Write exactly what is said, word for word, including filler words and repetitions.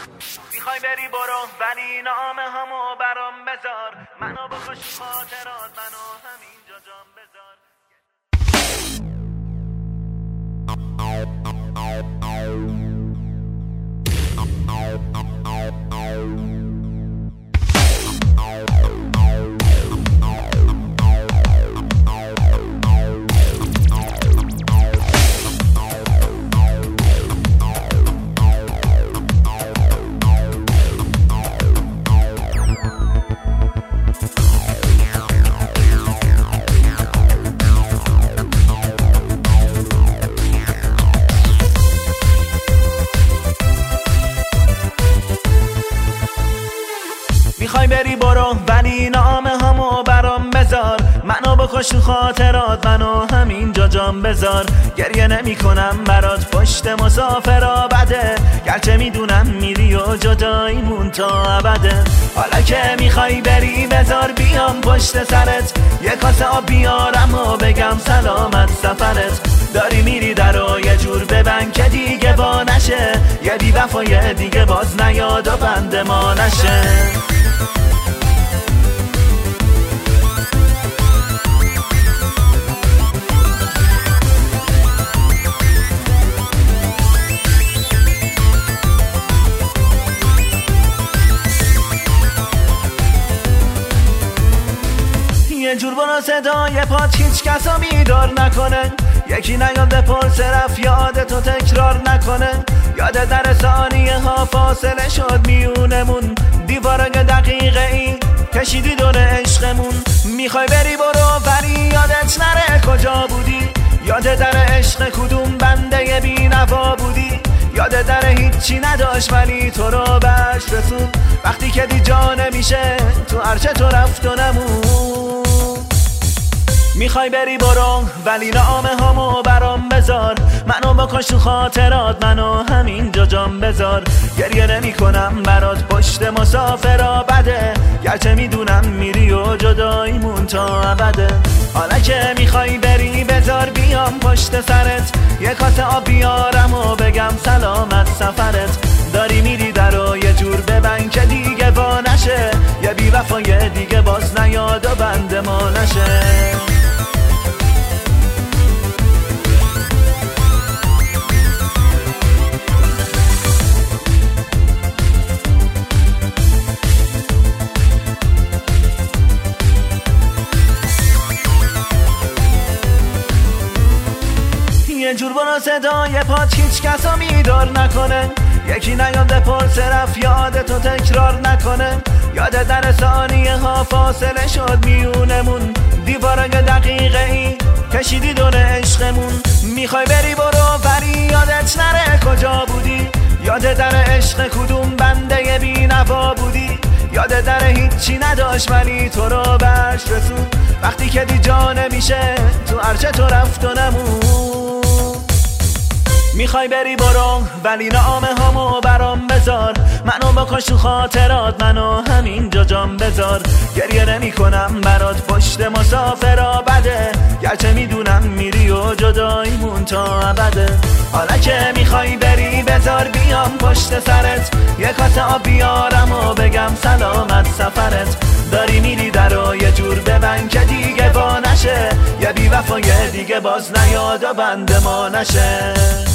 میخوای بری برو ولی نامه همو برام بذار، منو بکش خاطرات، منو همینجا جام بذار. میخوای بری برو ولی نامه همو برام بذار، منو بکش تو خاطرات، منو همینجا جام بذار. گریه نمی کنم برات پشت مسافرا بده، گرچه میدونم میری و جداییمون تا ابده. حالا که میخوای بری بذار بیام پشت سرت، یه کاسه آب بیارم و بگم سلامت سفرت. داری میری درو یه جور ببند که دیگه با نشه، یه بی وفای دیگه باز نیاد و بند ما نشه. یه جور برو صدای پات هیچ کسا بیدار نکنه، یکی نیاد بپرس رفت یادتو تکرار نکنه. یاد در ثانیه ها فاصله شد میونمون، دیوارای دقیقه ای کشیدی دور عشقمون. میخوای بری برو ولی یادت نره کجا بودی، یاد در عشق کدوم بنده بی نوا بودی. یاد در هیچی نداشت ولی تو رو بهش رسون، وقتی که دی جا نمیشه تو عرشه تو رفت و نمون. میخوای بری برو ولی نامه همو برام بذار، منو بکش تو خاطرات، منو همینجا جام بذار. گریه نمی کنم برات پشت مسافرا بده، گرچه میدونم میری و جداییمون تا ابده. حالا که میخوای بری بذار بیام پشت سرت، یه کاسه آب بیارم و بگم سلامت سفرت. داری میری درو یه جور ببند که دیگه با نشه، یه بی وفای دیگه باز نیاد و بند ما نشه. یه جور برو صدای پات هیچ کسا بیدار نکنه، یکی نیاد بپرس رفت یادتو تکرار نکنه. یاد در ثانیه ها فاصله شد میونمون، دیوارای دقیقه ای کشیدی دور عشقمون. میخوای بری برو ولی یادت نره کجا بودی، یاد در عشق کدوم بنده بی نوا بودی. یاد در هیچی نداشت ولی تو رو بهش رسون، وقتی که دی جا نمیشه تو عرشه تو رفت و نمون. میخوای بری برو ولی نامه همو برام بذار، منو بکش تو خاطرات، منو همینجا جام بذار. گریه نمی کنم برات پشت مسافرا بده، گرچه میدونم میری و جداییمون تا ابده. حالا که میخوای بری بذار بیام پشت سرت، یه کاسه آب بیارم و بگم سلامت سفرت. داری میری درو یه جور ببند که دیگه با نشه، یه بی وفای دیگه باز نیاد و بند ما نشه.